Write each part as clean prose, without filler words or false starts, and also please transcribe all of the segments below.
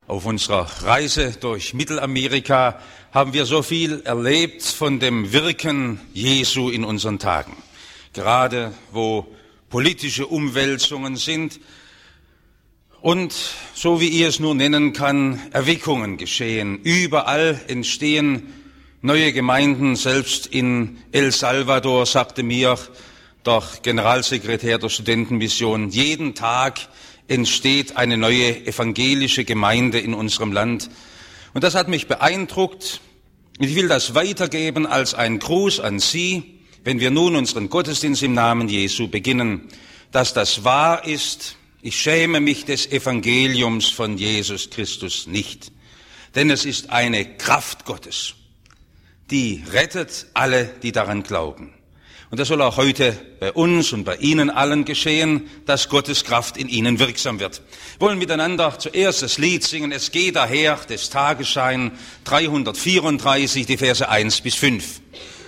Auf unserer Reise durch Mittelamerika haben wir so viel erlebt von dem Wirken Jesu in unseren Tagen. Gerade wo politische Umwälzungen sind und, so wie ich es nur nennen kann, Erweckungen geschehen. Überall entstehen neue Gemeinden, selbst in El Salvador, sagte mir der Generalsekretär der Studentenmission, jeden Tag entsteht eine neue evangelische Gemeinde in unserem Land. Und das hat mich beeindruckt. Ich will das weitergeben als ein Gruß an Sie, wenn wir nun unseren Gottesdienst im Namen Jesu beginnen, dass das wahr ist. Ich schäme mich des Evangeliums von Jesus Christus nicht, denn es ist eine Kraft Gottes, die rettet alle, die daran glauben. Und das soll auch heute bei uns und bei Ihnen allen geschehen, dass Gottes Kraft in Ihnen wirksam wird. Wir wollen miteinander zuerst das Lied singen, es geht daher des Tagesschein 334, die Verse 1 bis 5.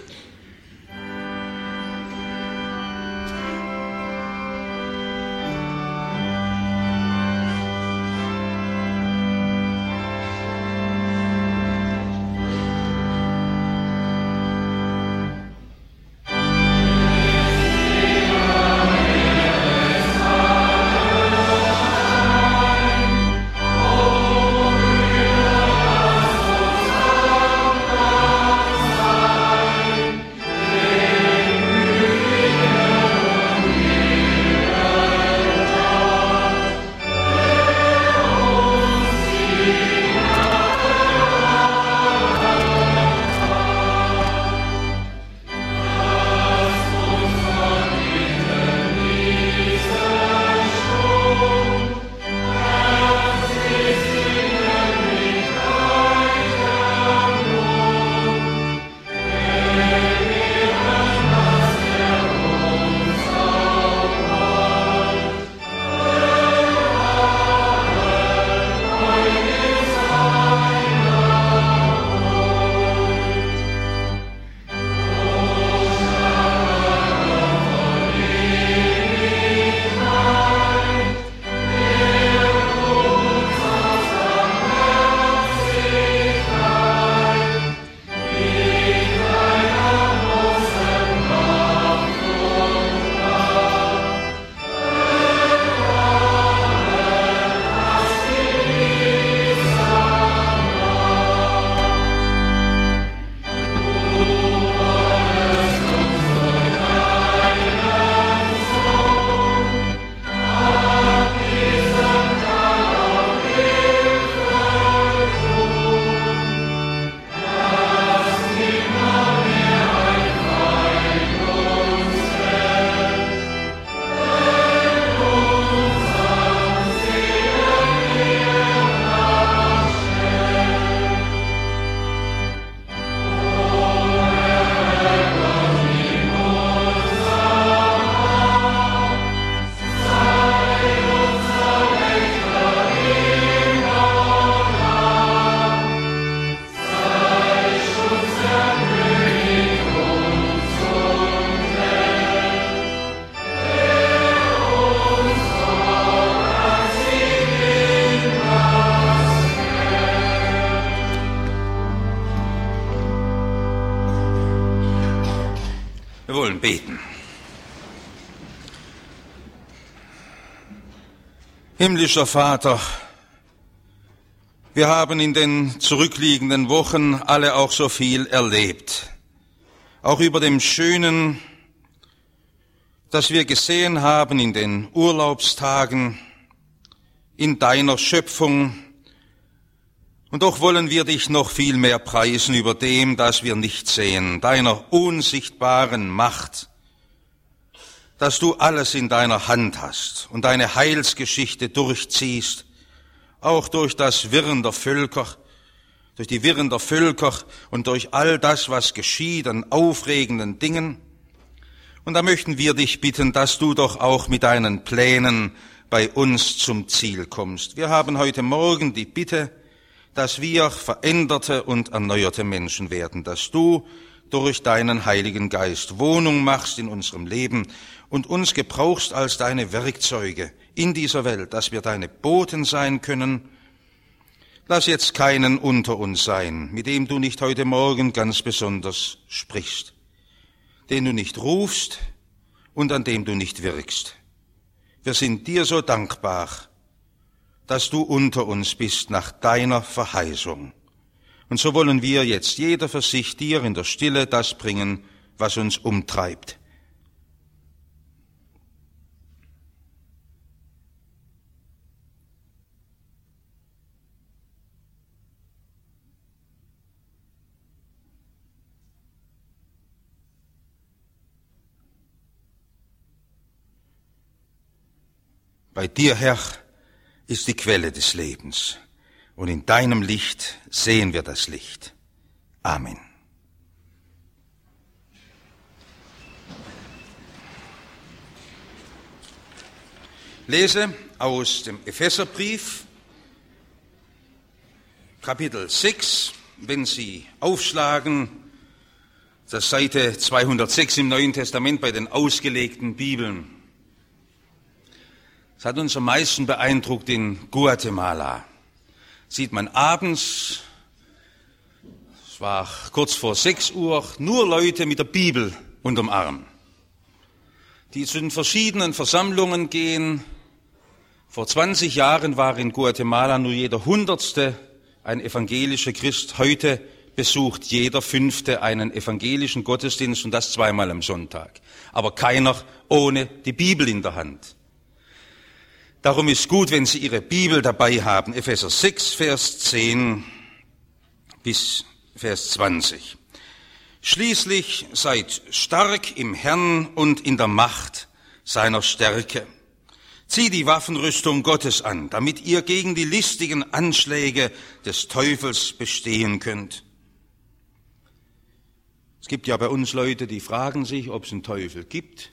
Beten. Himmlischer Vater, wir haben in den zurückliegenden Wochen alle auch so viel erlebt. Auch über dem Schönen, das wir gesehen haben in den Urlaubstagen, in deiner Schöpfung. Und doch wollen wir dich noch viel mehr preisen über dem, das wir nicht sehen, deiner unsichtbaren Macht, dass du alles in deiner Hand hast und deine Heilsgeschichte durchziehst, auch durch das Wirren der Völker, durch die Wirren der Völker und durch all das, was geschieht an aufregenden Dingen. Und da möchten wir dich bitten, dass du doch auch mit deinen Plänen bei uns zum Ziel kommst. Wir haben heute Morgen die Bitte, dass wir veränderte und erneuerte Menschen werden, dass du durch deinen Heiligen Geist Wohnung machst in unserem Leben und uns gebrauchst als deine Werkzeuge in dieser Welt, dass wir deine Boten sein können Lass jetzt keinen unter uns sein, mit dem du nicht heute Morgen ganz besonders sprichst, den du nicht rufst und an dem du nicht wirkst. Wir sind dir so dankbar, dass du unter uns bist nach deiner Verheißung. Und so wollen wir jetzt jeder für sich dir in der Stille das bringen, was uns umtreibt. Bei dir, Herr, ist die Quelle des Lebens, und in deinem Licht sehen wir das Licht. Amen. Lese aus dem Epheserbrief, Kapitel 6, wenn Sie aufschlagen, das Seite 206 im Neuen Testament bei den ausgelegten Bibeln. Es hat uns am meisten beeindruckt in Guatemala. Sieht man abends, es war kurz vor 6 Uhr, nur Leute mit der Bibel unterm Arm, die zu den verschiedenen Versammlungen gehen. Vor 20 Jahren war in Guatemala nur jeder 100. ein evangelischer Christ. Heute besucht jeder 5. einen evangelischen Gottesdienst, und das 2-mal am Sonntag. Aber keiner ohne die Bibel in der Hand. Darum ist gut, wenn Sie Ihre Bibel dabei haben. Epheser 6, Vers 10 bis Vers 20. Schließlich seid stark im Herrn und in der Macht seiner Stärke. Zieht die Waffenrüstung Gottes an, damit ihr gegen die listigen Anschläge des Teufels bestehen könnt. Es gibt ja bei uns Leute, die fragen sich, ob es einen Teufel gibt.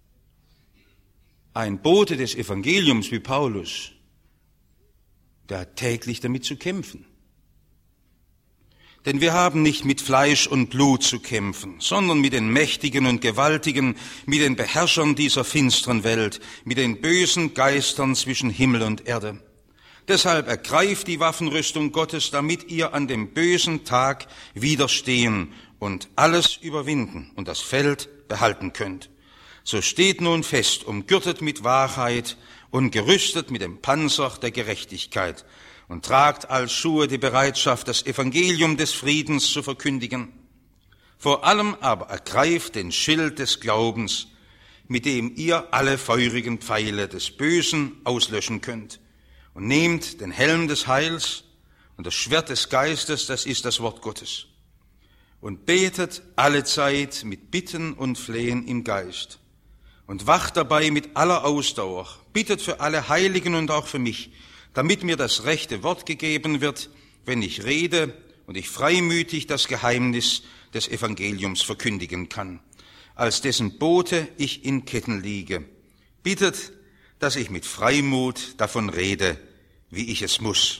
Ein Bote des Evangeliums wie Paulus, der hat täglich damit zu kämpfen. Denn wir haben nicht mit Fleisch und Blut zu kämpfen, sondern mit den Mächtigen und Gewaltigen, mit den Beherrschern dieser finsteren Welt, mit den bösen Geistern zwischen Himmel und Erde. Deshalb ergreift die Waffenrüstung Gottes, damit ihr an dem bösen Tag widerstehen und alles überwinden und das Feld behalten könnt. So steht nun fest, umgürtet mit Wahrheit und gerüstet mit dem Panzer der Gerechtigkeit und tragt als Schuhe die Bereitschaft, das Evangelium des Friedens zu verkündigen. Vor allem aber ergreift den Schild des Glaubens, mit dem ihr alle feurigen Pfeile des Bösen auslöschen könnt, und nehmt den Helm des Heils und das Schwert des Geistes, das ist das Wort Gottes, und betet allezeit mit Bitten und Flehen im Geist. Und wacht dabei mit aller Ausdauer, bittet für alle Heiligen und auch für mich, damit mir das rechte Wort gegeben wird, wenn ich rede und ich freimütig das Geheimnis des Evangeliums verkündigen kann, als dessen Bote ich in Ketten liege. Bittet, dass ich mit Freimut davon rede, wie ich es muss.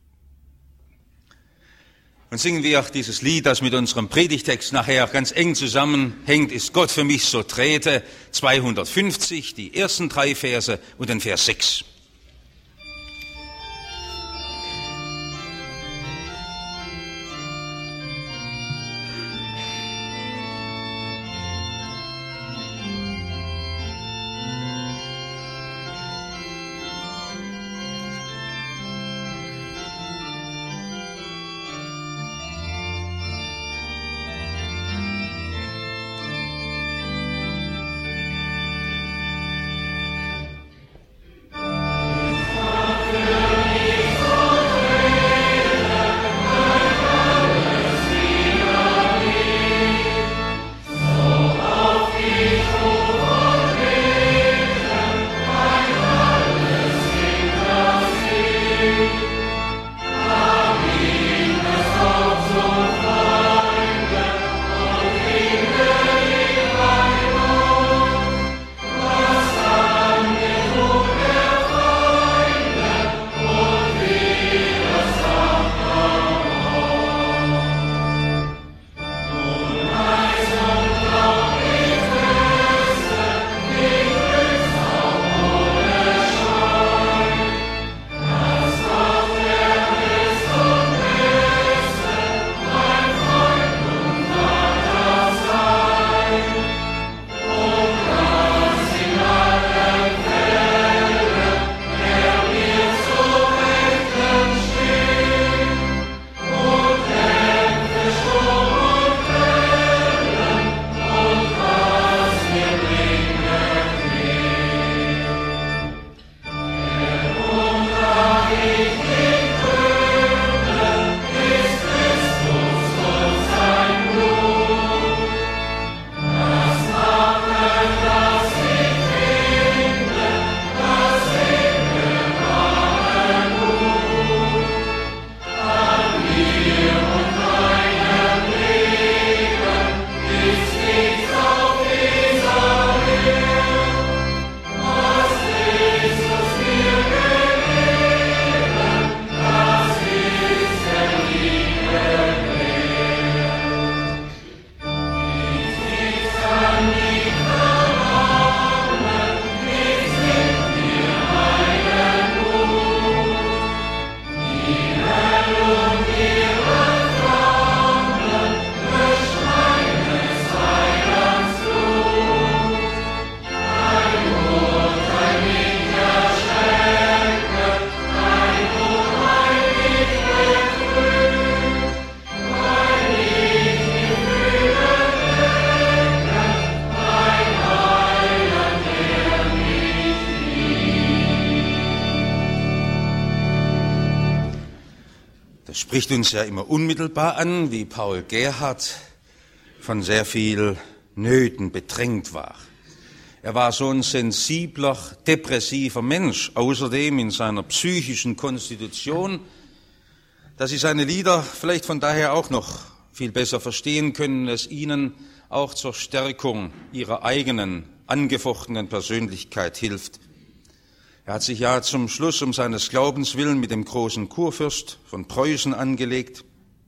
Und singen wir auch dieses Lied, das mit unserem Predigtext nachher ganz eng zusammenhängt, ist Gott für mich so trete, 250, die ersten 3 Verse und den Vers 6. Das spricht uns ja immer unmittelbar an, wie Paul Gerhardt von sehr viel Nöten bedrängt war. Er war so ein sensibler, depressiver Mensch, außerdem in seiner psychischen Konstitution, dass Sie seine Lieder vielleicht von daher auch noch viel besser verstehen können, es Ihnen auch zur Stärkung Ihrer eigenen, angefochtenen Persönlichkeit hilft. Er hat sich ja zum Schluss um seines Glaubens willen mit dem großen Kurfürst von Preußen angelegt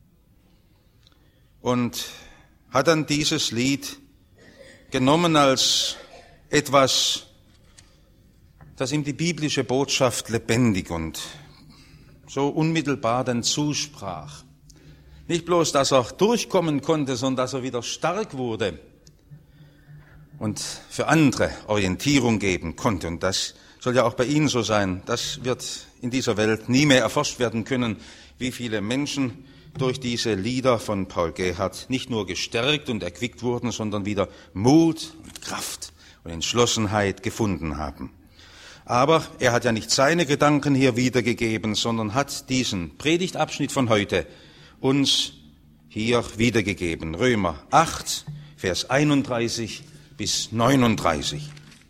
und hat dann dieses Lied genommen als etwas, das ihm die biblische Botschaft lebendig und so unmittelbar dann zusprach. Nicht bloß, dass er durchkommen konnte, sondern dass er wieder stark wurde und für andere Orientierung geben konnte. Und das soll ja auch bei Ihnen so sein. Das wird in dieser Welt nie mehr erforscht werden können, wie viele Menschen durch diese Lieder von Paul Gerhardt nicht nur gestärkt und erquickt wurden, sondern wieder Mut und Kraft und Entschlossenheit gefunden haben. Aber er hat ja nicht seine Gedanken hier wiedergegeben, sondern hat diesen Predigtabschnitt von heute uns hier wiedergegeben. Römer 8, Vers 31 bis 39.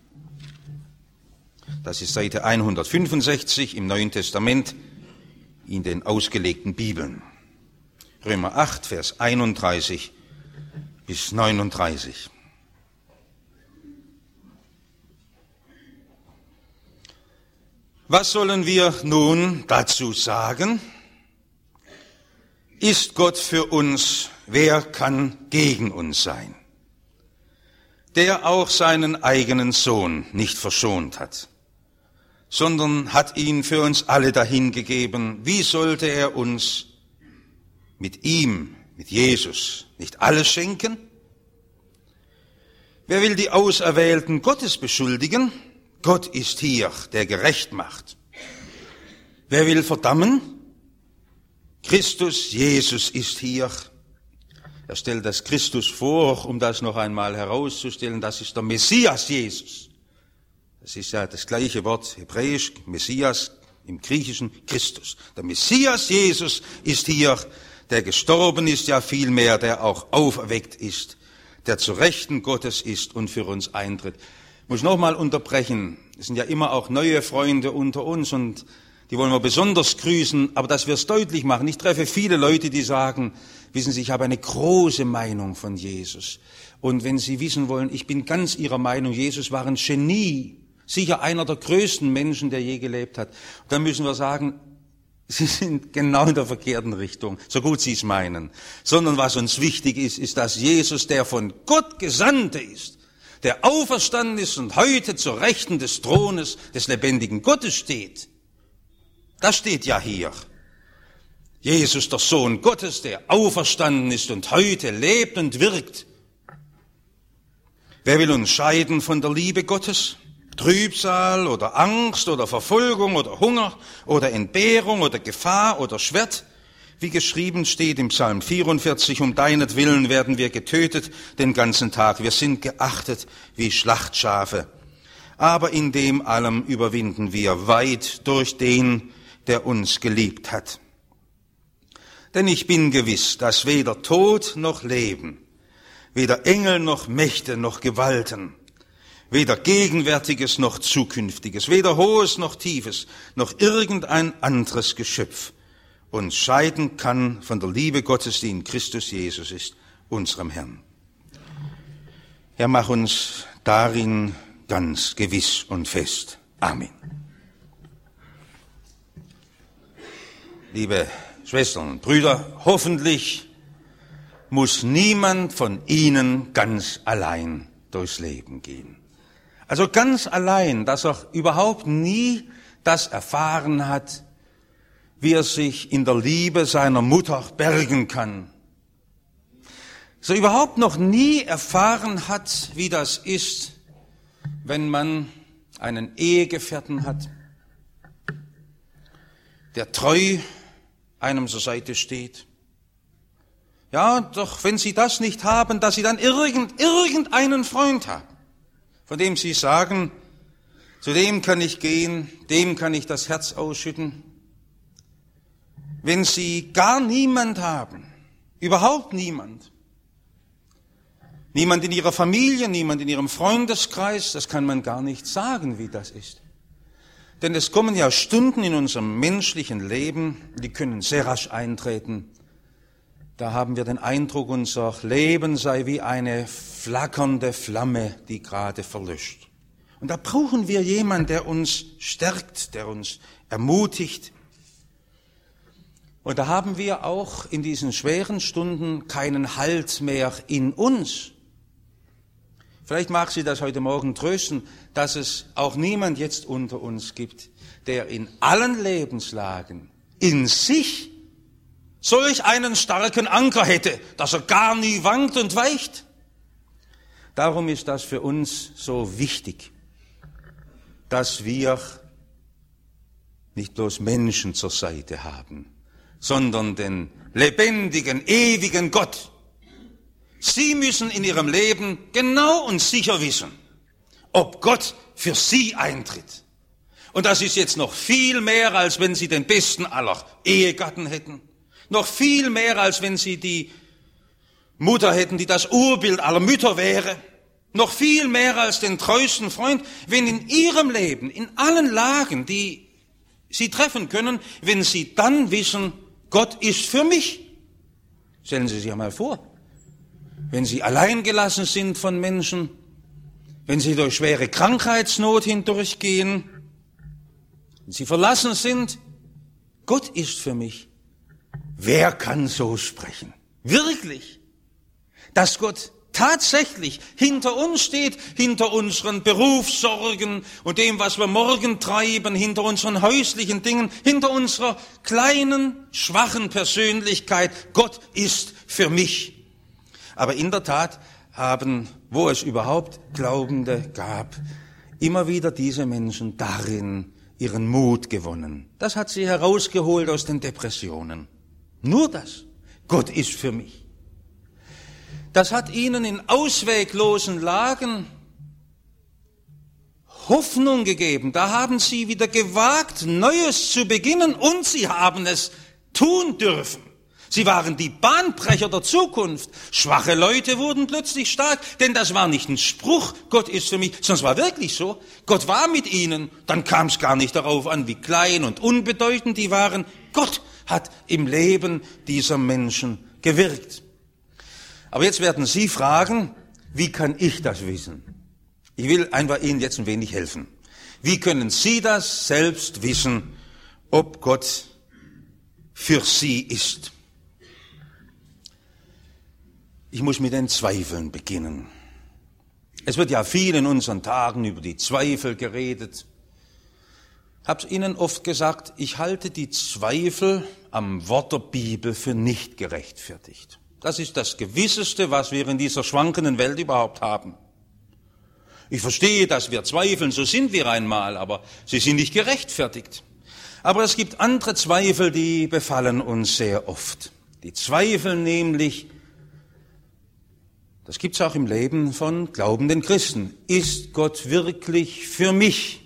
Das ist Seite 165 im Neuen Testament in den ausgelegten Bibeln. Römer 8, Vers 31 bis 39. Was sollen wir nun dazu sagen? Ist Gott für uns, wer kann gegen uns sein? Der auch seinen eigenen Sohn nicht verschont hat, sondern hat ihn für uns alle dahingegeben. Wie sollte er uns mit ihm, mit Jesus, nicht alles schenken? Wer will die Auserwählten Gottes beschuldigen? Gott ist hier, der gerecht macht. Wer will verdammen? Christus Jesus ist hier. Er stellt das Christus vor, um das noch einmal herauszustellen. Das ist der Messias Jesus. Das ist ja das gleiche Wort, hebräisch, Messias, im Griechischen Christus. Der Messias Jesus ist hier, der gestorben ist, ja vielmehr, der auch auferweckt ist, der zu Rechten Gottes ist und für uns eintritt. Ich muss nochmal unterbrechen. Es sind ja immer auch neue Freunde unter uns und die wollen wir besonders grüßen, aber dass wir es deutlich machen. Ich treffe viele Leute, die sagen, wissen Sie, ich habe eine große Meinung von Jesus. Und wenn Sie wissen wollen, ich bin ganz Ihrer Meinung, Jesus war ein Genie. Sicher einer der größten Menschen, der je gelebt hat. Und dann müssen wir sagen, Sie sind genau in der verkehrten Richtung, so gut Sie es meinen. Sondern was uns wichtig ist, ist, dass Jesus, der von Gott Gesandte ist, der auferstanden ist und heute zur Rechten des Thrones des lebendigen Gottes steht. Das steht ja hier. Jesus, der Sohn Gottes, der auferstanden ist und heute lebt und wirkt. Wer will uns scheiden von der Liebe Gottes? Trübsal oder Angst oder Verfolgung oder Hunger oder Entbehrung oder Gefahr oder Schwert? Wie geschrieben steht im Psalm 44, um deinetwillen werden wir getötet den ganzen Tag. Wir sind geachtet wie Schlachtschafe. Aber in dem allem überwinden wir weit durch den, der uns geliebt hat. Denn ich bin gewiss, dass weder Tod noch Leben, weder Engel noch Mächte noch Gewalten, weder Gegenwärtiges noch Zukünftiges, weder Hohes noch Tiefes, noch irgendein anderes Geschöpf uns scheiden kann von der Liebe Gottes, die in Christus Jesus ist, unserem Herrn. Herr, mach uns darin ganz gewiss und fest. Amen. Liebe Schwestern und Brüder, hoffentlich muss niemand von Ihnen ganz allein durchs Leben gehen. Also ganz allein, dass er überhaupt nie das erfahren hat, wie er sich in der Liebe seiner Mutter bergen kann. So überhaupt noch nie erfahren hat, wie das ist, wenn man einen Ehegefährten hat, der treu einem zur Seite steht. Ja, doch wenn Sie das nicht haben, dass Sie dann irgendeinen Freund haben, von dem Sie sagen, zu dem kann ich gehen, dem kann ich das Herz ausschütten. wenn Sie gar niemand haben, überhaupt niemand. Niemand in Ihrer Familie, niemand in Ihrem Freundeskreis, das kann man gar nicht sagen, wie das ist. Denn es kommen ja Stunden in unserem menschlichen Leben, die können sehr rasch eintreten. Da haben wir den Eindruck, unser Leben sei wie eine flackernde Flamme, die gerade verlöscht. Und da brauchen wir jemanden, der uns stärkt, der uns ermutigt. Und da haben wir auch in diesen schweren Stunden keinen Halt mehr in uns. Vielleicht mag Sie das heute Morgen trösten, dass es auch niemand jetzt unter uns gibt, der in allen Lebenslagen in sich solch einen starken Anker hätte, dass er gar nie wankt und weicht. Darum ist das für uns so wichtig, dass wir nicht bloß Menschen zur Seite haben, sondern den lebendigen, ewigen Gott. Sie müssen in Ihrem Leben genau und sicher wissen, ob Gott für Sie eintritt. Und das ist jetzt noch viel mehr, als wenn Sie den besten aller Ehegatten hätten. Noch viel mehr, als wenn Sie die Mutter hätten, die das Urbild aller Mütter wäre. Noch viel mehr als den treuesten Freund, wenn in Ihrem Leben, in allen Lagen, die Sie treffen können, wenn Sie dann wissen, Gott ist für mich. Stellen Sie sich einmal vor, wenn Sie alleingelassen sind von Menschen, wenn Sie durch schwere Krankheitsnot hindurchgehen, wenn Sie verlassen sind, Gott ist für mich. Wer kann so sprechen? Wirklich? Dass Gott tatsächlich hinter uns steht, hinter unseren Berufssorgen und dem, was wir morgen treiben, hinter unseren häuslichen Dingen, hinter unserer kleinen, schwachen Persönlichkeit. Gott ist für mich. Aber in der Tat haben, wo es überhaupt Glaubende gab, immer wieder diese Menschen darin ihren Mut gewonnen. Das hat sie herausgeholt aus den Depressionen. Nur das. Gott ist für mich. Das hat ihnen in ausweglosen Lagen Hoffnung gegeben. Da haben sie wieder gewagt, Neues zu beginnen und sie haben es tun dürfen. Sie waren die Bahnbrecher der Zukunft. Schwache Leute wurden plötzlich stark, denn das war nicht ein Spruch, Gott ist für mich, sondern es war wirklich so. Gott war mit ihnen, dann kam es gar nicht darauf an, wie klein und unbedeutend die waren. Gott hat im Leben dieser Menschen gewirkt. Aber jetzt werden Sie fragen, wie kann ich das wissen? Ich will einfach Ihnen jetzt ein wenig helfen. Wie können Sie das selbst wissen, ob Gott für Sie ist? Ich muss mit den Zweifeln beginnen. Es wird ja viel in unseren Tagen über die Zweifel geredet. Ich habe es Ihnen oft gesagt, ich halte die Zweifel am Wort der Bibel für nicht gerechtfertigt. Das ist das Gewisseste, was wir in dieser schwankenden Welt überhaupt haben. Ich verstehe, dass wir zweifeln, so sind wir einmal, aber sie sind nicht gerechtfertigt. Aber es gibt andere Zweifel, die befallen uns sehr oft. Die Zweifel nämlich, das gibt's auch im Leben von glaubenden Christen. Ist Gott wirklich für mich?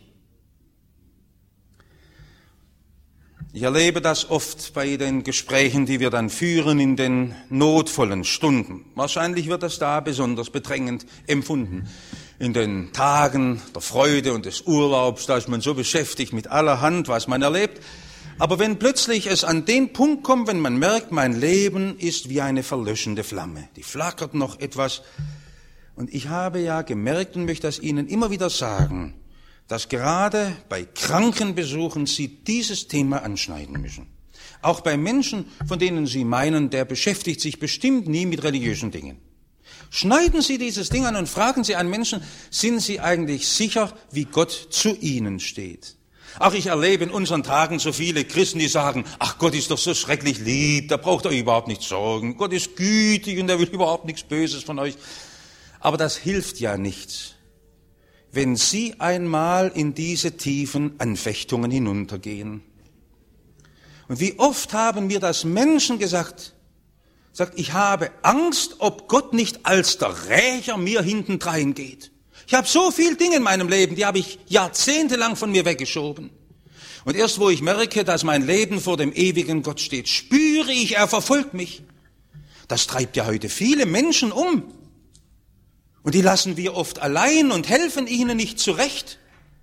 Ich erlebe das oft bei den Gesprächen, die wir dann führen in den notvollen Stunden. Wahrscheinlich wird das da besonders bedrängend empfunden. In den Tagen der Freude und des Urlaubs, da ist man so beschäftigt mit allerhand, was man erlebt. Aber wenn plötzlich es an den Punkt kommt, wenn man merkt, mein Leben ist wie eine verlöschende Flamme, die flackert noch etwas. Und ich habe ja gemerkt und möchte das Ihnen immer wieder sagen, dass gerade bei Krankenbesuchen Sie dieses Thema anschneiden müssen. Auch bei Menschen, von denen Sie meinen, der beschäftigt sich bestimmt nie mit religiösen Dingen. Schneiden Sie dieses Ding an und fragen Sie einen Menschen, sind Sie eigentlich sicher, wie Gott zu Ihnen steht? Ach, ich erlebe in unseren Tagen so viele Christen, die sagen, ach, Gott ist doch so schrecklich lieb, da braucht ihr überhaupt nicht sorgen. Gott ist gütig und er will überhaupt nichts Böses von euch. Aber das hilft ja nichts, wenn Sie einmal in diese tiefen Anfechtungen hinuntergehen. Und wie oft haben mir das Menschen gesagt, ich habe Angst, ob Gott nicht als der Rächer mir hintendrein geht. Ich habe so viele Dinge in meinem Leben, die habe ich jahrzehntelang von mir weggeschoben. Und erst wo ich merke, dass mein Leben vor dem ewigen Gott steht, spüre ich, er verfolgt mich. Das treibt ja heute viele Menschen um. Und die lassen wir oft allein und helfen ihnen nicht zurecht.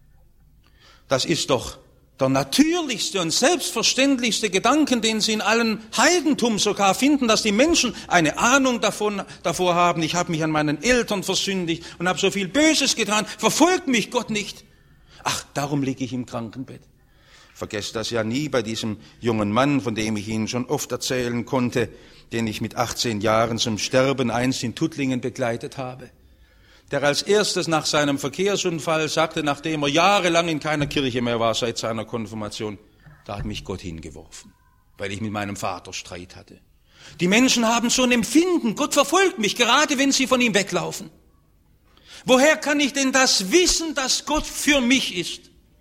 Das ist doch der natürlichste und selbstverständlichste Gedanken, den Sie in allen Heidentum sogar finden, dass die Menschen eine Ahnung davor haben, ich habe mich an meinen Eltern versündigt und habe so viel Böses getan, verfolgt mich Gott nicht. Ach, darum liege ich im Krankenbett. Vergesst das ja nie bei diesem jungen Mann, von dem ich Ihnen schon oft erzählen konnte, den ich mit 18 Jahren zum Sterben einst in Tuttlingen begleitet habe. Der als erstes nach seinem Verkehrsunfall sagte, nachdem er jahrelang in keiner Kirche mehr war seit seiner Konfirmation, da hat mich Gott hingeworfen, weil ich mit meinem Vater Streit hatte. Die Menschen haben so ein Empfinden, Gott verfolgt mich, gerade wenn sie von ihm weglaufen. Woher kann ich denn das wissen, dass Gott für mich ist?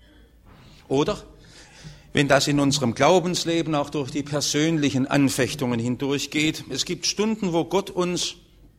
Oder, wenn das in unserem Glaubensleben auch durch die persönlichen Anfechtungen hindurchgeht, es gibt Stunden, wo Gott uns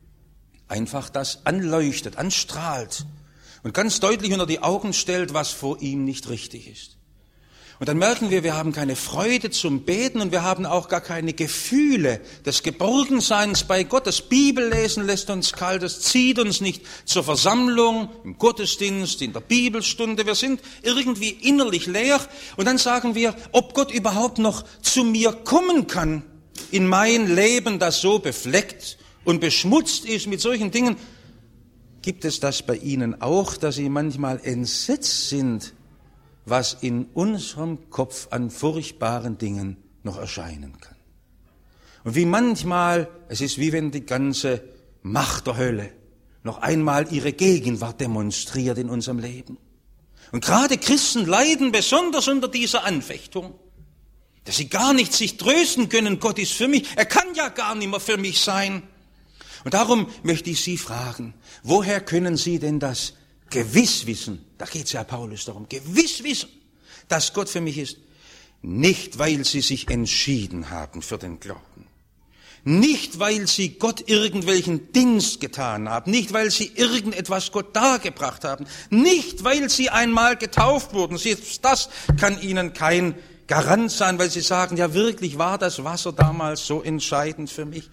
einfach das anleuchtet, anstrahlt und ganz deutlich unter die Augen stellt, was vor ihm nicht richtig ist. Und dann merken wir haben keine Freude zum Beten und wir haben auch gar keine Gefühle des Geborgenseins bei Gott. Das Bibellesen lässt uns kalt, es zieht uns nicht zur Versammlung, im Gottesdienst, in der Bibelstunde. Wir sind irgendwie innerlich leer und dann sagen wir, ob Gott überhaupt noch zu mir kommen kann in mein Leben, das so befleckt und beschmutzt ist mit solchen Dingen. Gibt es das bei Ihnen auch, dass Sie manchmal entsetzt sind, was in unserem Kopf an furchtbaren Dingen noch erscheinen kann? Und wie manchmal, es ist wie wenn die ganze Macht der Hölle noch einmal ihre Gegenwart demonstriert in unserem Leben. Und gerade Christen leiden besonders unter dieser Anfechtung, dass sie gar nicht sich trösten können, Gott ist für mich, er kann ja gar nicht mehr für mich sein. Und darum möchte ich Sie fragen, woher können Sie denn das gewiss wissen, da geht es ja Paulus darum, gewiss wissen, dass Gott für mich ist? Nicht, weil Sie sich entschieden haben für den Glauben. Nicht, weil Sie Gott irgendwelchen Dienst getan haben. Nicht, weil Sie irgendetwas Gott dargebracht haben. Nicht, weil Sie einmal getauft wurden. Das kann Ihnen kein Garant sein, weil Sie sagen, ja wirklich war das Wasser damals so entscheidend für mich.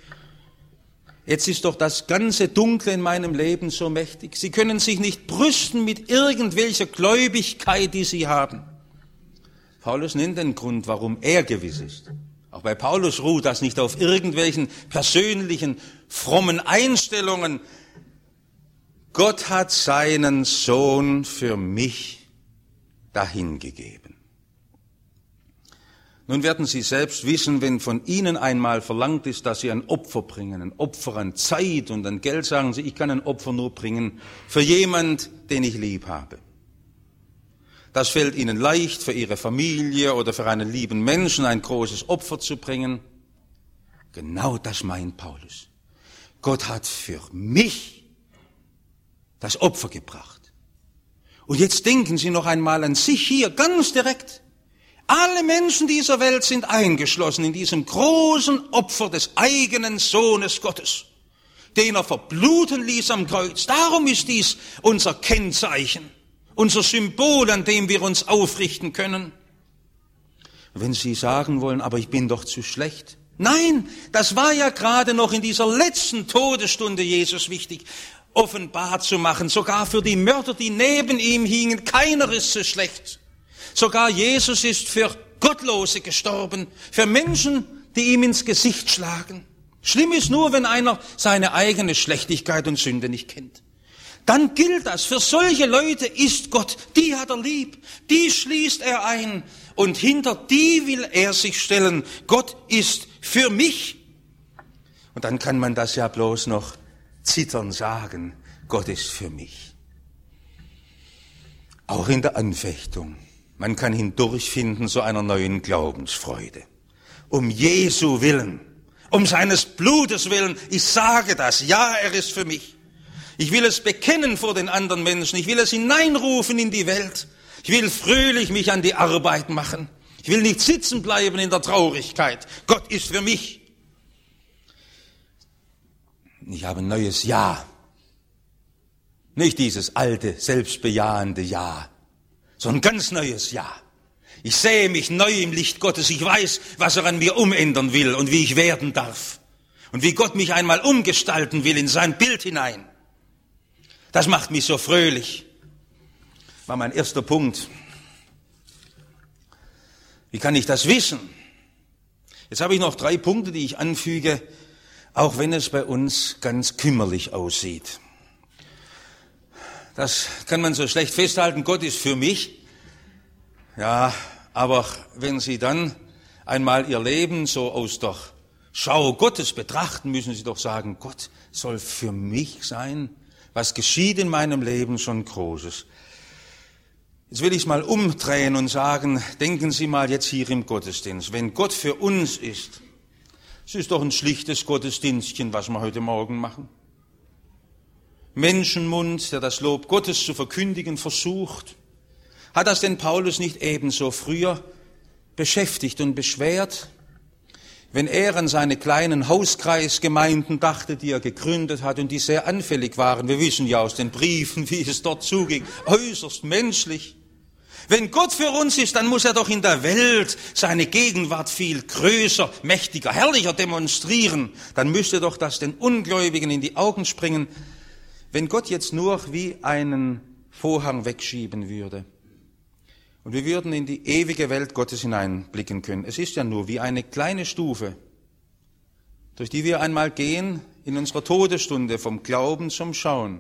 Jetzt ist doch das ganze Dunkle in meinem Leben so mächtig. Sie können sich nicht brüsten mit irgendwelcher Gläubigkeit, die Sie haben. Paulus nennt den Grund, warum er gewiss ist. Auch bei Paulus ruht das nicht auf irgendwelchen persönlichen, frommen Einstellungen. Gott hat seinen Sohn für mich dahingegeben. Nun werden Sie selbst wissen, wenn von Ihnen einmal verlangt ist, dass Sie ein Opfer bringen, ein Opfer an Zeit und an Geld, sagen Sie, ich kann ein Opfer nur bringen für jemand, den ich lieb habe. Das fällt Ihnen leicht, für Ihre Familie oder für einen lieben Menschen ein großes Opfer zu bringen. Genau das meint Paulus. Gott hat für mich das Opfer gebracht. Und jetzt denken Sie noch einmal an sich hier, ganz direkt. Alle Menschen dieser Welt sind eingeschlossen in diesem großen Opfer des eigenen Sohnes Gottes, den er verbluten ließ am Kreuz. Darum ist dies unser Kennzeichen, unser Symbol, an dem wir uns aufrichten können. Wenn Sie sagen wollen, aber ich bin doch zu schlecht. Nein, das war ja gerade noch in dieser letzten Todesstunde Jesus wichtig, offenbar zu machen, sogar für die Mörder, die neben ihm hingen. Keiner ist so schlecht. Sogar Jesus ist für Gottlose gestorben, für Menschen, die ihm ins Gesicht schlagen. Schlimm ist nur, wenn einer seine eigene Schlechtigkeit und Sünde nicht kennt. Dann gilt das. Für solche Leute ist Gott, die hat er lieb, die schließt er ein und hinter die will er sich stellen. Gott ist für mich. Und dann kann man das ja bloß noch zittern sagen, Gott ist für mich. Auch in der Anfechtung. Man kann hindurchfinden zu einer neuen Glaubensfreude. Um Jesu willen, um seines Blutes willen, ich sage das, ja, er ist für mich. Ich will es bekennen vor den anderen Menschen, ich will es hineinrufen in die Welt. Ich will fröhlich mich an die Arbeit machen. Ich will nicht sitzen bleiben in der Traurigkeit. Gott ist für mich. Ich habe ein neues Ja. Nicht dieses alte, selbstbejahende Ja, sondern ein ganz neues Ja. Ich sehe mich neu im Licht Gottes. Ich weiß, was er an mir umändern will und wie ich werden darf. Und wie Gott mich einmal umgestalten will in sein Bild hinein. Das macht mich so fröhlich. War mein erster Punkt. Wie kann ich das wissen? Jetzt habe ich noch 3 Punkte, die ich anfüge, auch wenn es bei uns ganz kümmerlich aussieht. Das kann man so schlecht festhalten, Gott ist für mich. Ja, aber wenn Sie dann einmal Ihr Leben so aus der Schau Gottes betrachten, müssen Sie doch sagen, Gott soll für mich sein. Was geschieht in meinem Leben schon Großes. Jetzt will ich es mal umdrehen und sagen, denken Sie mal jetzt hier im Gottesdienst, wenn Gott für uns ist, es ist doch ein schlichtes Gottesdienstchen, was wir heute Morgen machen. Menschenmund, der das Lob Gottes zu verkündigen versucht. Hat das denn Paulus nicht ebenso früher beschäftigt und beschwert? Wenn er an seine kleinen Hauskreisgemeinden dachte, die er gegründet hat und die sehr anfällig waren, wir wissen ja aus den Briefen, wie es dort zuging, äußerst menschlich. Wenn Gott für uns ist, dann muss er doch in der Welt seine Gegenwart viel größer, mächtiger, herrlicher demonstrieren. Dann müsste doch das den Ungläubigen in die Augen springen, wenn Gott jetzt nur wie einen Vorhang wegschieben würde. Und wir würden in die ewige Welt Gottes hineinblicken können. Es ist ja nur wie eine kleine Stufe, durch die wir einmal gehen in unserer Todesstunde vom Glauben zum Schauen.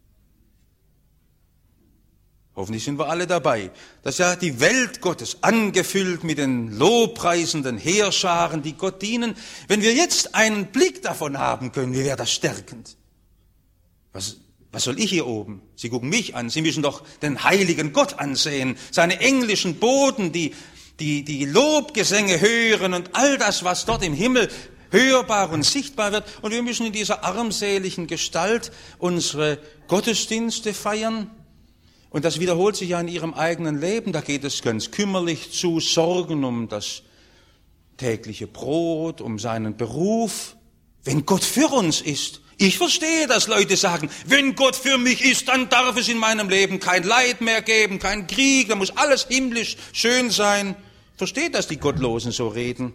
Hoffentlich sind wir alle dabei. Das ist ja die Welt Gottes, angefüllt mit den lobpreisenden Heerscharen, die Gott dienen. Wenn wir jetzt einen Blick davon haben können, wie wäre das stärkend? Was soll ich hier oben? Sie gucken mich an. Sie müssen doch den heiligen Gott ansehen. Seine englischen Boten, die Lobgesänge hören und all das, was dort im Himmel hörbar und sichtbar wird. Und wir müssen in dieser armseligen Gestalt unsere Gottesdienste feiern. Und das wiederholt sich ja in ihrem eigenen Leben. Da geht es ganz kümmerlich zu, Sorgen um das tägliche Brot, um seinen Beruf. Wenn Gott für uns ist, ich verstehe, dass Leute sagen, wenn Gott für mich ist, dann darf es in meinem Leben kein Leid mehr geben, kein Krieg, da muss alles himmlisch schön sein. Ich verstehe, dass die Gottlosen so reden.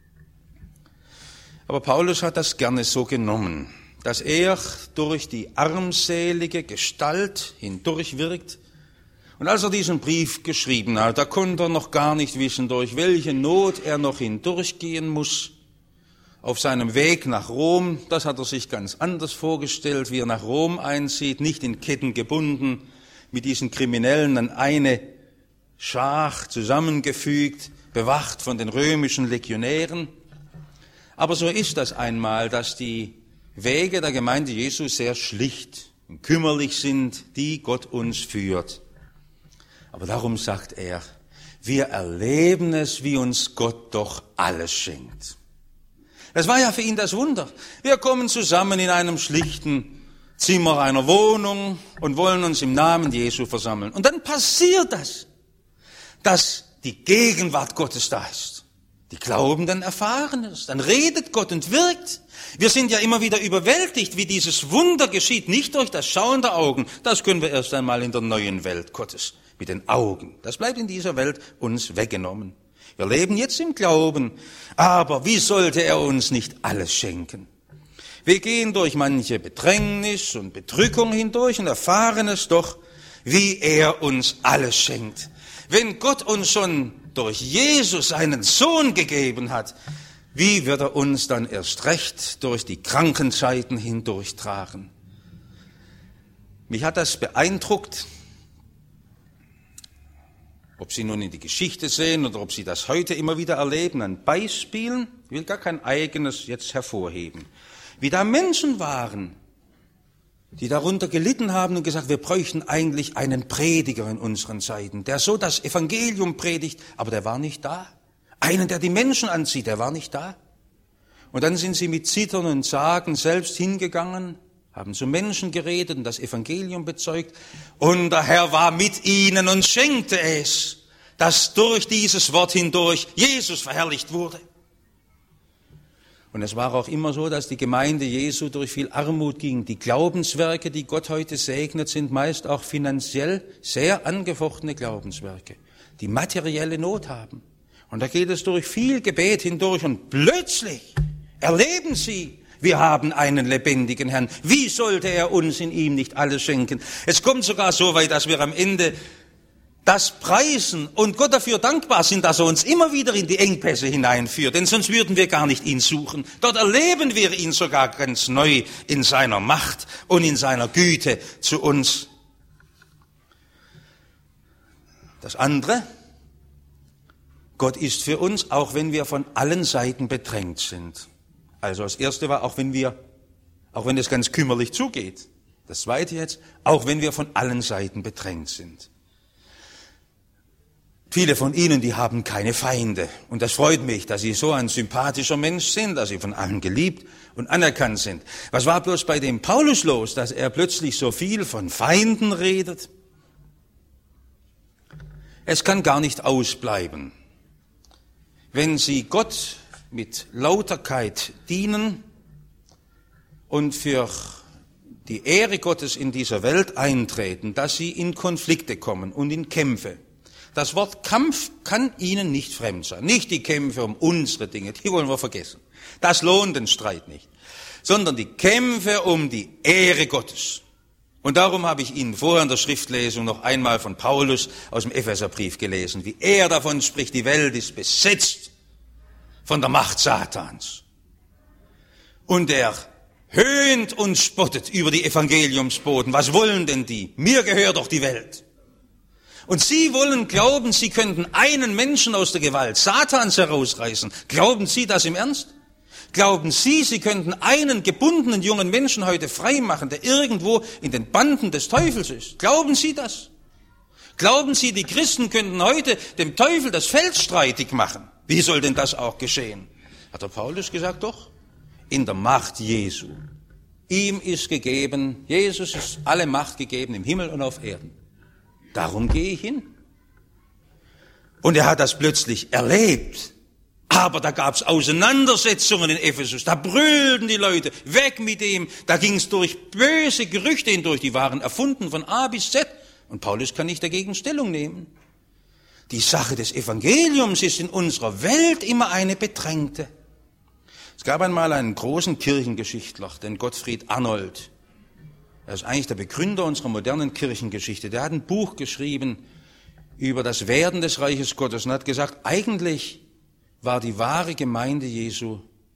Aber Paulus hat das gerne so genommen, dass er durch die armselige Gestalt hindurch wirkt. Und als er diesen Brief geschrieben hat, da konnte er noch gar nicht wissen, durch welche Not er noch hindurchgehen muss. Auf seinem Weg nach Rom, das hat er sich ganz anders vorgestellt, wie er nach Rom einzieht, nicht in Ketten gebunden, mit diesen Kriminellen an eine Schar zusammengefügt, bewacht von den römischen Legionären. Aber so ist das einmal, dass die Wege der Gemeinde Jesu sehr schlicht und kümmerlich sind, die Gott uns führt. Aber darum sagt er, wir erleben es, wie uns Gott doch alles schenkt. Das war ja für ihn das Wunder. Wir kommen zusammen in einem schlichten Zimmer einer Wohnung und wollen uns im Namen Jesu versammeln. Und dann passiert das, dass die Gegenwart Gottes da ist. Die Glaubenden erfahren es. Dann redet Gott und wirkt. Wir sind ja immer wieder überwältigt, wie dieses Wunder geschieht. Nicht durch das Schauen der Augen. Das können wir erst einmal in der neuen Welt Gottes. Mit den Augen. Das bleibt in dieser Welt uns weggenommen. Wir leben jetzt im Glauben, aber wie sollte er uns nicht alles schenken? Wir gehen durch manche Bedrängnis und Bedrückung hindurch und erfahren es doch, wie er uns alles schenkt. Wenn Gott uns schon durch Jesus seinen Sohn gegeben hat, wie wird er uns dann erst recht durch die Krankenzeiten hindurchtragen? Mich hat das beeindruckt. Ob Sie nun in die Geschichte sehen oder ob Sie das heute immer wieder erleben, an Beispielen, ich will gar kein eigenes jetzt hervorheben, wie da Menschen waren, die darunter gelitten haben und gesagt, wir bräuchten eigentlich einen Prediger in unseren Zeiten, der so das Evangelium predigt, aber der war nicht da. Einen, der die Menschen anzieht, der war nicht da. Und dann sind sie mit Zittern und Zagen selbst hingegangen, haben zu Menschen geredet und das Evangelium bezeugt. Und der Herr war mit ihnen und schenkte es, dass durch dieses Wort hindurch Jesus verherrlicht wurde. Und es war auch immer so, dass die Gemeinde Jesu durch viel Armut ging. Die Glaubenswerke, die Gott heute segnet, sind meist auch finanziell sehr angefochtene Glaubenswerke. die materielle Not haben. Und da geht es durch viel Gebet hindurch und plötzlich erleben sie, wir haben einen lebendigen Herrn. Wie sollte er uns in ihm nicht alles schenken? Es kommt sogar so weit, dass wir am Ende das preisen und Gott dafür dankbar sind, dass er uns immer wieder in die Engpässe hineinführt. Denn sonst würden wir gar nicht ihn suchen. Dort erleben wir ihn sogar ganz neu in seiner Macht und in seiner Güte zu uns. Das andere, Gott ist für uns, auch wenn wir von allen Seiten bedrängt sind. Also das erste war, auch wenn es ganz kümmerlich zugeht. Das zweite jetzt, auch wenn wir von allen Seiten bedrängt sind. Viele von Ihnen, die haben keine Feinde. Und das freut mich, dass Sie so ein sympathischer Mensch sind, dass Sie von allen geliebt und anerkannt sind. Was war bloß bei dem Paulus los, dass er plötzlich so viel von Feinden redet? Es kann gar nicht ausbleiben. Wenn Sie Gott mit Lauterkeit dienen und für die Ehre Gottes in dieser Welt eintreten, dass Sie in Konflikte kommen und in Kämpfe. Das Wort Kampf kann Ihnen nicht fremd sein. Nicht die Kämpfe um unsere Dinge, die wollen wir vergessen. Das lohnt den Streit nicht. Sondern die Kämpfe um die Ehre Gottes. Und darum habe ich Ihnen vorher in der Schriftlesung noch einmal von Paulus aus dem Epheserbrief gelesen, wie er davon spricht, die Welt ist besetzt von der Macht Satans. Und er höhnt und spottet über die Evangeliumsboten. Was wollen denn die? Mir gehört doch die Welt. Und Sie wollen glauben, Sie könnten einen Menschen aus der Gewalt Satans herausreißen. Glauben Sie das im Ernst? Glauben Sie, Sie könnten einen gebundenen jungen Menschen heute frei machen, der irgendwo in den Banden des Teufels ist? Glauben Sie das? Glauben Sie, die Christen könnten heute dem Teufel das Feld streitig machen? Wie soll denn das auch geschehen? Hat der Paulus gesagt, doch, in der Macht Jesu. Ihm ist gegeben, Jesus ist alle Macht gegeben im Himmel und auf Erden. Darum gehe ich hin. Und er hat das plötzlich erlebt. Aber da gab es Auseinandersetzungen in Ephesus. Da brüllten die Leute, weg mit dem. Da ging es durch böse Gerüchte hindurch. Die waren erfunden von A bis Z. Und Paulus kann nicht dagegen Stellung nehmen. Die Sache des Evangeliums ist in unserer Welt immer eine bedrängte. Es gab einmal einen großen Kirchengeschichtler, den Gottfried Arnold. Er ist eigentlich der Begründer unserer modernen Kirchengeschichte. Der hat ein Buch geschrieben über das Werden des Reiches Gottes und hat gesagt, eigentlich war die wahre Gemeinde Jesu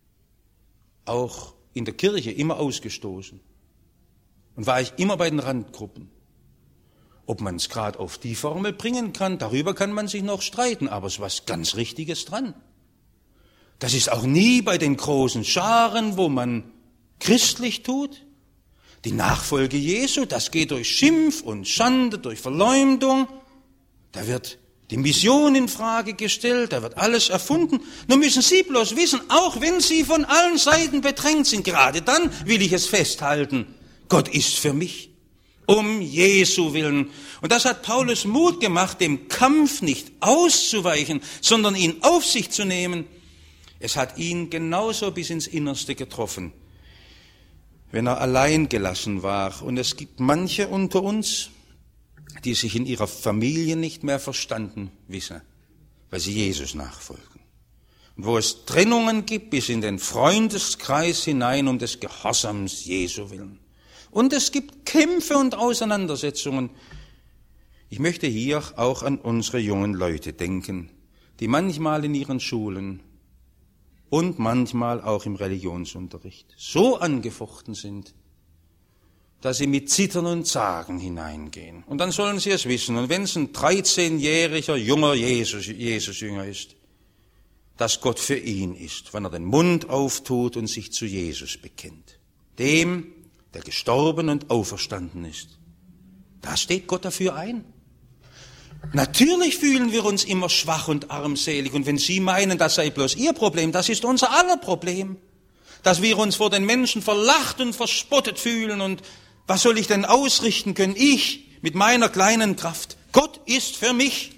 auch in der Kirche immer ausgestoßen und war ich immer bei den Randgruppen. Ob man es gerade auf die Formel bringen kann, darüber kann man sich noch streiten, aber es ist was ganz Richtiges dran. Das ist auch nie bei den großen Scharen, wo man christlich tut. Die Nachfolge Jesu, das geht durch Schimpf und Schande, durch Verleumdung. Da wird die Mission in Frage gestellt, da wird alles erfunden. Nun müssen Sie bloß wissen, auch wenn Sie von allen Seiten bedrängt sind, gerade dann will ich es festhalten, Gott ist für mich, um Jesu willen. Und das hat Paulus Mut gemacht, dem Kampf nicht auszuweichen, sondern ihn auf sich zu nehmen. Es hat ihn genauso bis ins Innerste getroffen, wenn er allein gelassen war. Und es gibt manche unter uns, die sich in ihrer Familie nicht mehr verstanden wissen, weil sie Jesus nachfolgen. Und wo es Trennungen gibt bis in den Freundeskreis hinein um des Gehorsams Jesu willen. Und es gibt Kämpfe und Auseinandersetzungen. Ich möchte hier auch an unsere jungen Leute denken, die manchmal in ihren Schulen und manchmal auch im Religionsunterricht so angefochten sind, dass sie mit Zittern und Zagen hineingehen. Und dann sollen sie es wissen. Und wenn es ein 13-jähriger junger Jesus-Jünger ist, dass Gott für ihn ist, wenn er den Mund auftut und sich zu Jesus bekennt. Dem, der gestorben und auferstanden ist. Da steht Gott dafür ein. Natürlich fühlen wir uns immer schwach und armselig. Und wenn Sie meinen, das sei bloß Ihr Problem, das ist unser aller Problem. Dass wir uns vor den Menschen verlacht und verspottet fühlen. Und was soll ich denn ausrichten können? Ich mit meiner kleinen Kraft. Gott ist für mich.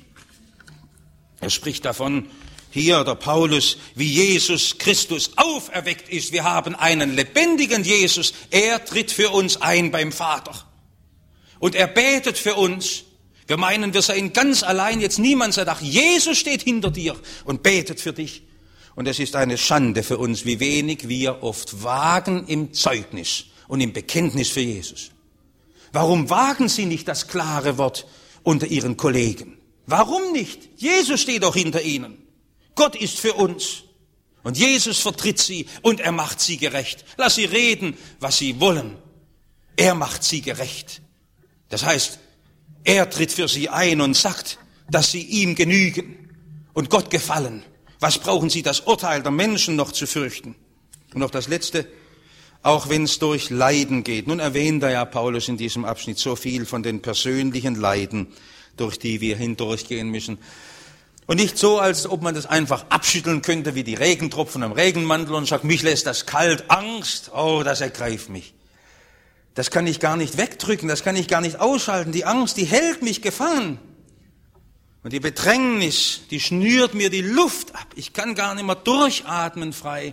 Er spricht davon, hier der Paulus, wie Jesus Christus auferweckt ist. Wir haben einen lebendigen Jesus. Er tritt für uns ein beim Vater. Und er betet für uns. Wir meinen, wir seien ganz allein, jetzt niemand sagt, ach, Jesus steht hinter dir und betet für dich. Und es ist eine Schande für uns, wie wenig wir oft wagen im Zeugnis und im Bekenntnis für Jesus. Warum wagen Sie nicht das klare Wort unter Ihren Kollegen? Warum nicht? Jesus steht doch hinter Ihnen. Gott ist für uns. Und Jesus vertritt Sie und er macht Sie gerecht. Lass Sie reden, was Sie wollen. Er macht Sie gerecht. Das heißt, er tritt für Sie ein und sagt, dass Sie ihm genügen und Gott gefallen. Was brauchen Sie, das Urteil der Menschen noch zu fürchten? Und noch das Letzte, auch wenn es durch Leiden geht. Nun erwähnt ja Paulus in diesem Abschnitt so viel von den persönlichen Leiden, durch die wir hindurchgehen müssen. Und nicht so, als ob man das einfach abschütteln könnte wie die Regentropfen am Regenmantel und sagt, mich lässt das kalt, Angst, oh, das ergreift mich. Das kann ich gar nicht wegdrücken, das kann ich gar nicht ausschalten. Die Angst, die hält mich gefangen. Und die Bedrängnis, die schnürt mir die Luft ab. Ich kann gar nicht mehr durchatmen frei.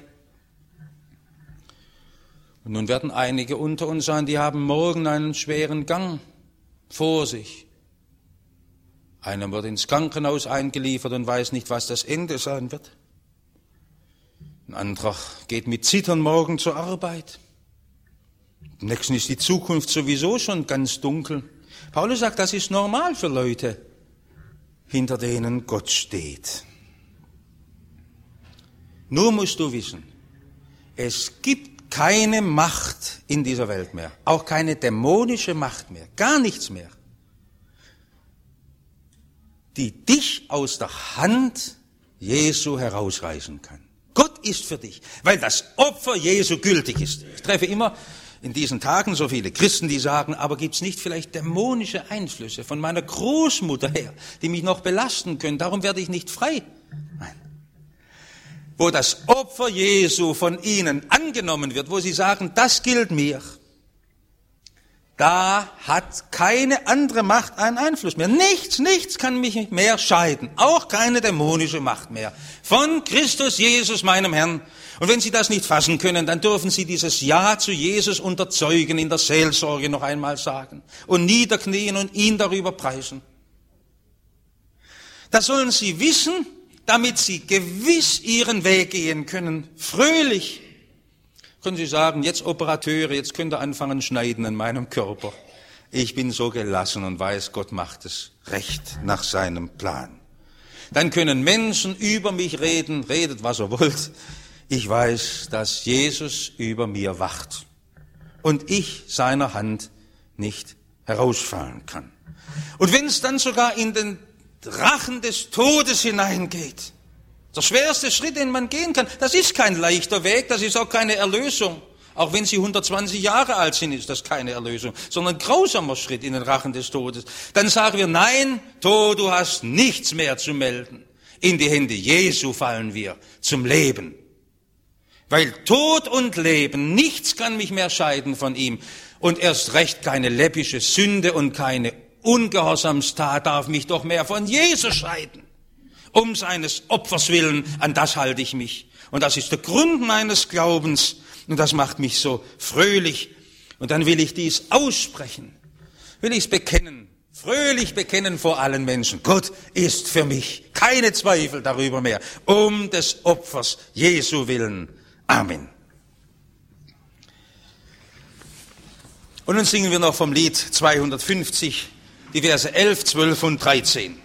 Und nun werden einige unter uns sein, die haben morgen einen schweren Gang vor sich. Einer wird ins Krankenhaus eingeliefert und weiß nicht, was das Ende sein wird. Ein anderer geht mit Zittern morgen zur Arbeit. Im nächsten ist die Zukunft sowieso schon ganz dunkel. Paulus sagt, das ist normal für Leute, hinter denen Gott steht. Nur musst du wissen, es gibt keine Macht in dieser Welt mehr, auch keine dämonische Macht mehr, gar nichts mehr, die dich aus der Hand Jesu herausreißen kann. Gott ist für dich, weil das Opfer Jesu gültig ist. Ich treffe immer in diesen Tagen so viele Christen, die sagen, aber gibt's nicht vielleicht dämonische Einflüsse von meiner Großmutter her, die mich noch belasten können, darum werde ich nicht frei. Nein. Wo das Opfer Jesu von ihnen angenommen wird, wo sie sagen, das gilt mir, da hat keine andere Macht einen Einfluss mehr. Nichts kann mich mehr scheiden, auch keine dämonische Macht mehr. Von Christus Jesus, meinem Herrn. Und wenn Sie das nicht fassen können, dann dürfen Sie dieses Ja zu Jesus unterzeugen, in der Seelsorge noch einmal sagen und niederknien und ihn darüber preisen. Das sollen Sie wissen, damit Sie gewiss Ihren Weg gehen können, fröhlich. Können Sie sagen, jetzt Operateure, jetzt könnt ihr anfangen schneiden an meinem Körper. Ich bin so gelassen und weiß, Gott macht es recht nach seinem Plan. Dann können Menschen über mich reden, redet was ihr wollt. Ich weiß, dass Jesus über mir wacht und ich seiner Hand nicht herausfallen kann. Und wenn es dann sogar in den Rachen des Todes hineingeht, der schwerste Schritt, den man gehen kann, das ist kein leichter Weg, das ist auch keine Erlösung. Auch wenn Sie 120 Jahre alt sind, ist das keine Erlösung, sondern ein grausamer Schritt in den Rachen des Todes. Dann sagen wir, nein, Tod, du hast nichts mehr zu melden. In die Hände Jesu fallen wir zum Leben. Weil Tod und Leben, nichts kann mich mehr scheiden von ihm. Und erst recht keine läppische Sünde und keine Ungehorsamstat darf mich doch mehr von Jesus scheiden. Um seines Opfers willen, an das halte ich mich. Und das ist der Grund meines Glaubens. Und das macht mich so fröhlich. Und dann will ich dies aussprechen. Will ich es bekennen. Fröhlich bekennen vor allen Menschen. Gott ist für mich. Keine Zweifel darüber mehr. Um des Opfers Jesu willen. Amen. Und nun singen wir noch vom Lied 250, die Verse 11, 12 und 13.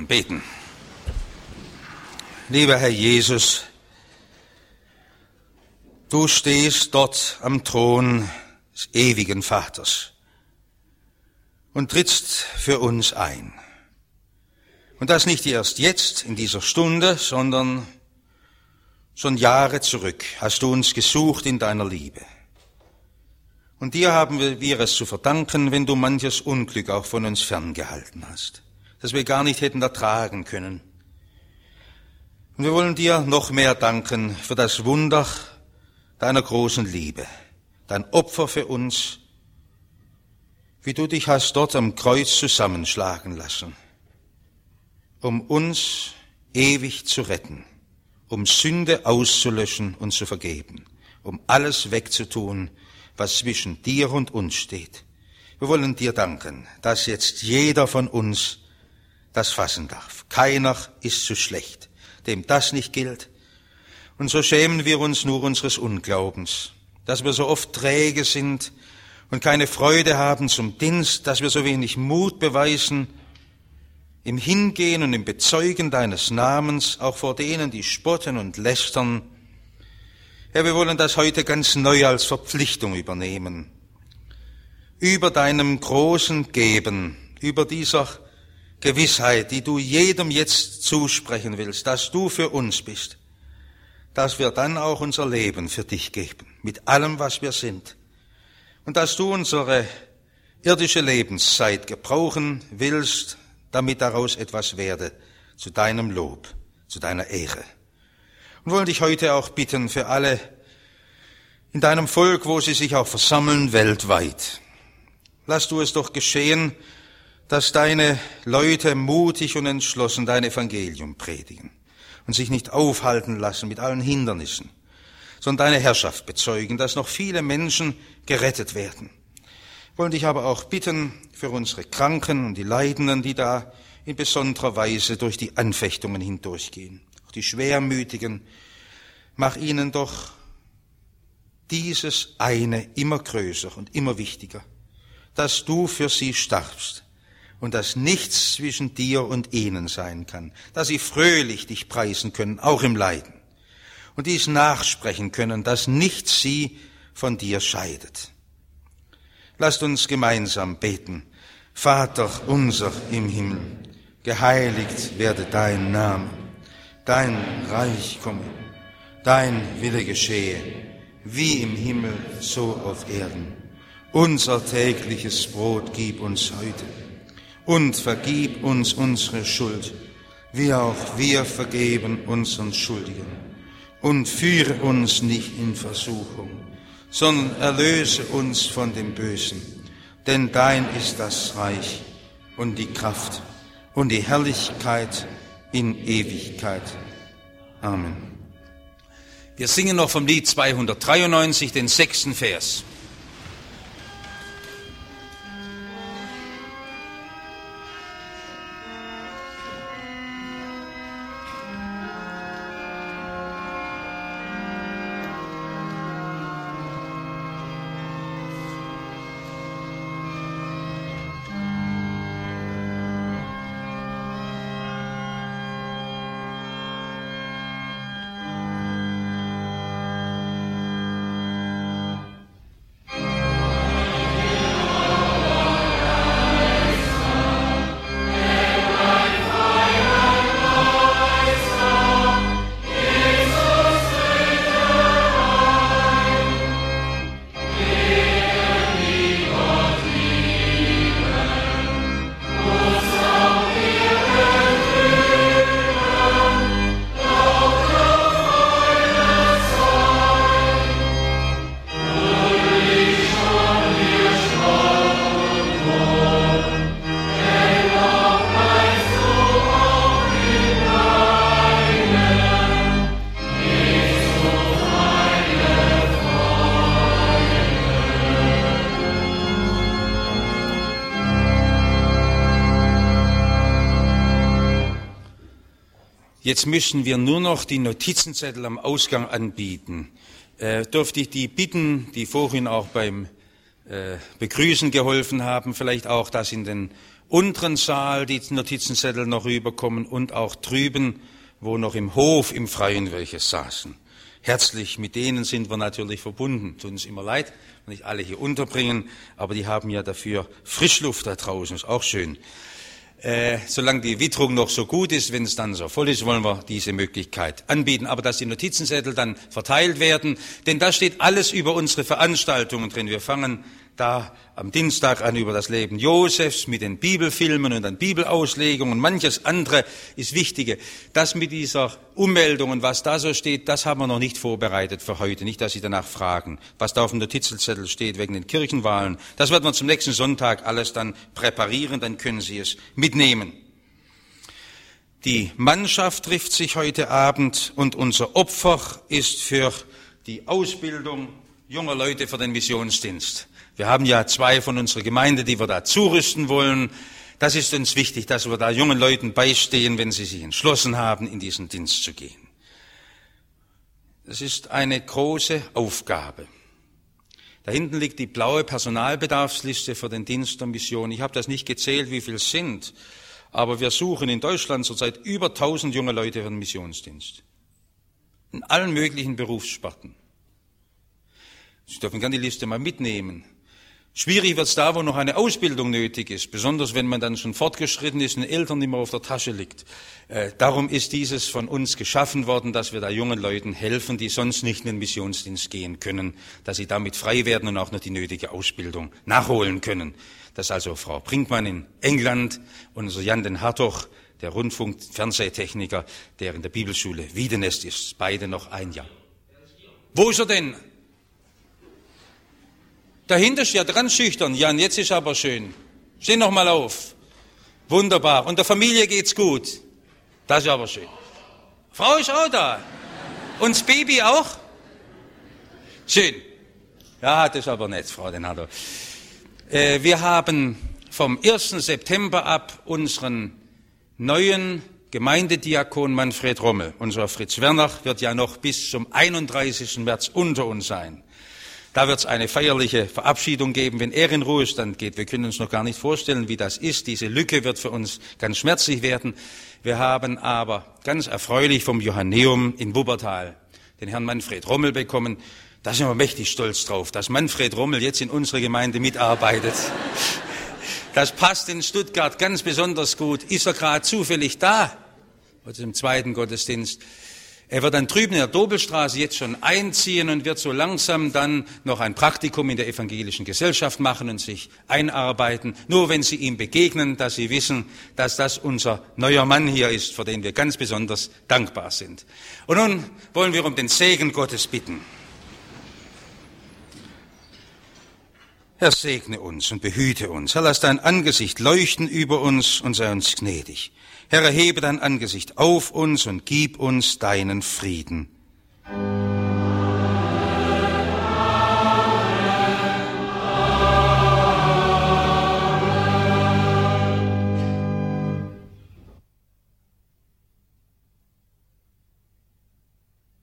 wollen beten. Lieber Herr Jesus, du stehst dort am Thron des ewigen Vaters und trittst für uns ein. Und das nicht erst jetzt in dieser Stunde, sondern schon Jahre zurück hast du uns gesucht in deiner Liebe. Und dir haben wir es zu verdanken, wenn du manches Unglück auch von uns ferngehalten hast, das wir gar nicht hätten ertragen können. Und wir wollen dir noch mehr danken für das Wunder deiner großen Liebe, dein Opfer für uns, wie du dich hast dort am Kreuz zusammenschlagen lassen, um uns ewig zu retten, um Sünde auszulöschen und zu vergeben, um alles wegzutun, was zwischen dir und uns steht. Wir wollen dir danken, dass jetzt jeder von uns das fassen darf. Keiner ist zu schlecht, dem das nicht gilt. Und so schämen wir uns nur unseres Unglaubens, dass wir so oft träge sind und keine Freude haben zum Dienst, dass wir so wenig Mut beweisen im Hingehen und im Bezeugen deines Namens, auch vor denen, die spotten und lästern. Herr, wir wollen das heute ganz neu als Verpflichtung übernehmen. Über deinem großen Geben, über dieser Gewissheit, die du jedem jetzt zusprechen willst, dass du für uns bist, dass wir dann auch unser Leben für dich geben, mit allem, was wir sind. Und dass du unsere irdische Lebenszeit gebrauchen willst, damit daraus etwas werde, zu deinem Lob, zu deiner Ehre. Und wollen dich heute auch bitten für alle in deinem Volk, wo sie sich auch versammeln, weltweit. Lass du es doch geschehen, dass deine Leute mutig und entschlossen dein Evangelium predigen und sich nicht aufhalten lassen mit allen Hindernissen, sondern deine Herrschaft bezeugen, dass noch viele Menschen gerettet werden. Wir wollen dich aber auch bitten für unsere Kranken und die Leidenden, die da in besonderer Weise durch die Anfechtungen hindurchgehen. Auch die Schwermütigen, mach ihnen doch dieses eine immer größer und immer wichtiger, dass du für sie starbst und dass nichts zwischen dir und ihnen sein kann, dass sie fröhlich dich preisen können, auch im Leiden, und dies nachsprechen können, dass nichts sie von dir scheidet. Lasst uns gemeinsam beten. Vater unser im Himmel, geheiligt werde dein Name, dein Reich komme, dein Wille geschehe, wie im Himmel, so auf Erden. Unser tägliches Brot gib uns heute und vergib uns unsere Schuld, wie auch wir vergeben unseren Schuldigen. Und führe uns nicht in Versuchung, sondern erlöse uns von dem Bösen. Denn dein ist das Reich und die Kraft und die Herrlichkeit in Ewigkeit. Amen. Wir singen noch vom Lied 293, den 6. Vers. Jetzt müssen wir nur noch die Notizenzettel am Ausgang anbieten. Dürfte ich die bitten, die vorhin auch beim Begrüßen geholfen haben, vielleicht auch das in den unteren Saal die Notizenzettel noch rüberkommen und auch drüben, wo noch im Hof im Freien welche saßen. Herzlich, mit denen sind wir natürlich verbunden. Tut uns immer leid, wenn nicht alle hier unterbringen, aber die haben ja dafür Frischluft da draußen, ist auch schön. Solange die Witterung noch so gut ist, wenn es dann so voll ist, wollen wir diese Möglichkeit anbieten. Aber dass die Notizenzettel dann verteilt werden, denn da steht alles über unsere Veranstaltungen drin. Wir fangen da am Dienstag an über das Leben Josefs mit den Bibelfilmen und dann Bibelauslegungen und manches andere ist Wichtige. Das mit dieser Ummeldung und was da so steht, das haben wir noch nicht vorbereitet für heute. Nicht, dass Sie danach fragen, was da auf dem Notizzettel steht wegen den Kirchenwahlen. Das werden wir zum nächsten Sonntag alles dann präparieren, dann können Sie es mitnehmen. Die Mannschaft trifft sich heute Abend und unser Opfer ist für die Ausbildung junger Leute für den Missionsdienst. Wir haben ja 2 von unserer Gemeinde, die wir da zurüsten wollen. Das ist uns wichtig, dass wir da jungen Leuten beistehen, wenn sie sich entschlossen haben, in diesen Dienst zu gehen. Das ist eine große Aufgabe. Da hinten liegt die blaue Personalbedarfsliste für den Dienst der Mission. Ich habe das nicht gezählt, wie viel es sind, aber wir suchen in Deutschland zurzeit über 1000 junge Leute für den Missionsdienst. In allen möglichen Berufssparten. Sie dürfen gerne die Liste mal mitnehmen. Schwierig wird es da, wo noch eine Ausbildung nötig ist, besonders wenn man dann schon fortgeschritten ist und den Eltern nicht mehr auf der Tasche liegt. Darum ist dieses von uns geschaffen worden, dass wir da jungen Leuten helfen, die sonst nicht in den Missionsdienst gehen können, dass sie damit frei werden und auch noch die nötige Ausbildung nachholen können. Das ist also Frau Brinkmann in England und unser Jan den Hartog, der Rundfunk-Fernsehtechniker, der in der Bibelschule Wiedenest ist. Beide noch 1 Jahr. Wo ist er denn? Dahinter ist ja ganz schüchtern. Jan, jetzt ist aber schön. Steh noch mal auf. Wunderbar. Und der Familie geht's gut. Das ist aber schön. Frau ist auch da. Und das Baby auch? Schön. Ja, das ist aber nett, Frau Den Hartog. Wir haben vom 1. September ab unseren neuen Gemeindediakon Manfred Rommel. Unser Fritz Werner wird ja noch bis zum 31. März unter uns sein. Da wird es eine feierliche Verabschiedung geben, wenn er in Ruhestand geht. Wir können uns noch gar nicht vorstellen, wie das ist. Diese Lücke wird für uns ganz schmerzlich werden. Wir haben aber ganz erfreulich vom Johanneum in Wuppertal den Herrn Manfred Rommel bekommen. Da sind wir mächtig stolz drauf, dass Manfred Rommel jetzt in unserer Gemeinde mitarbeitet. Das passt in Stuttgart ganz besonders gut. Ist er gerade zufällig da? Also im 2. Gottesdienst. Er wird dann drüben in der Dobelstraße jetzt schon einziehen und wird so langsam dann noch ein Praktikum in der evangelischen Gesellschaft machen und sich einarbeiten. Nur wenn Sie ihm begegnen, dass Sie wissen, dass das unser neuer Mann hier ist, für den wir ganz besonders dankbar sind. Und nun wollen wir um den Segen Gottes bitten. Herr, segne uns und behüte uns. Herr, lass dein Angesicht leuchten über uns und sei uns gnädig. Herr, erhebe dein Angesicht auf uns und gib uns deinen Frieden.